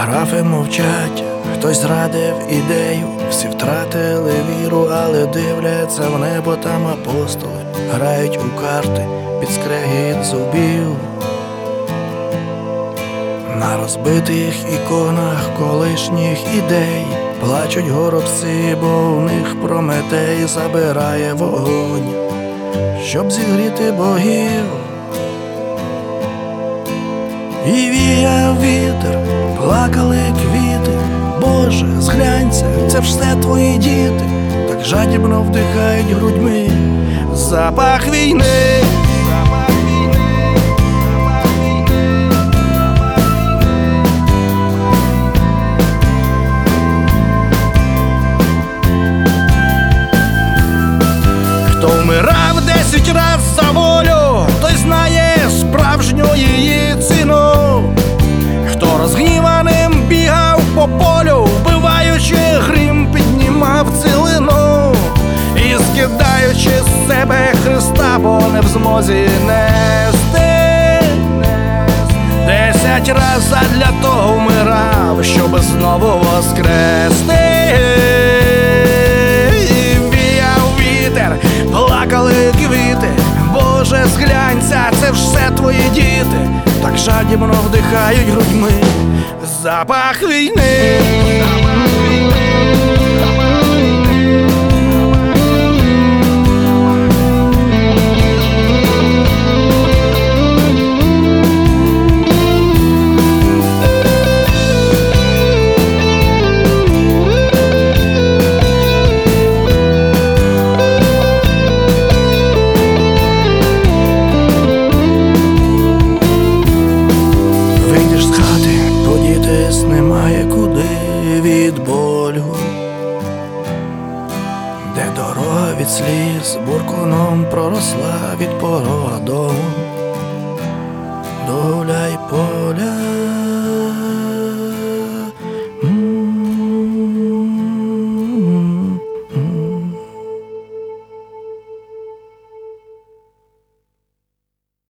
Графи мовчать, хтось зрадив ідею, всі втратили віру, але дивляться в небо, там апостоли грають у карти під скрегіт зубів. На розбитих іконах колишніх ідей плачуть горобці, бо в них Прометей забирає вогонь, щоб зігріти богів. І віяв вітер, плакали квіти. Боже, зглянься, це ж все твої діти, так жадібно вдихають грудьми запах війни. Хто вмирав 10 раз за волю, той знає справжню її ціну. Хто розгніваним бігав по полю, вбиваючи грім, піднімав цілину і скидаючи з себе Христа, бо не в змозі нести. 10 раз задля того вмирав, щоб знову воскрести. Плакали квіти, Боже, зглянься, це ж все твої діти, так жадібно вдихають грудьми запах війни. Немає куди від болю, де дорога від сліз буркуном проросла від порога дому до гуляй поля.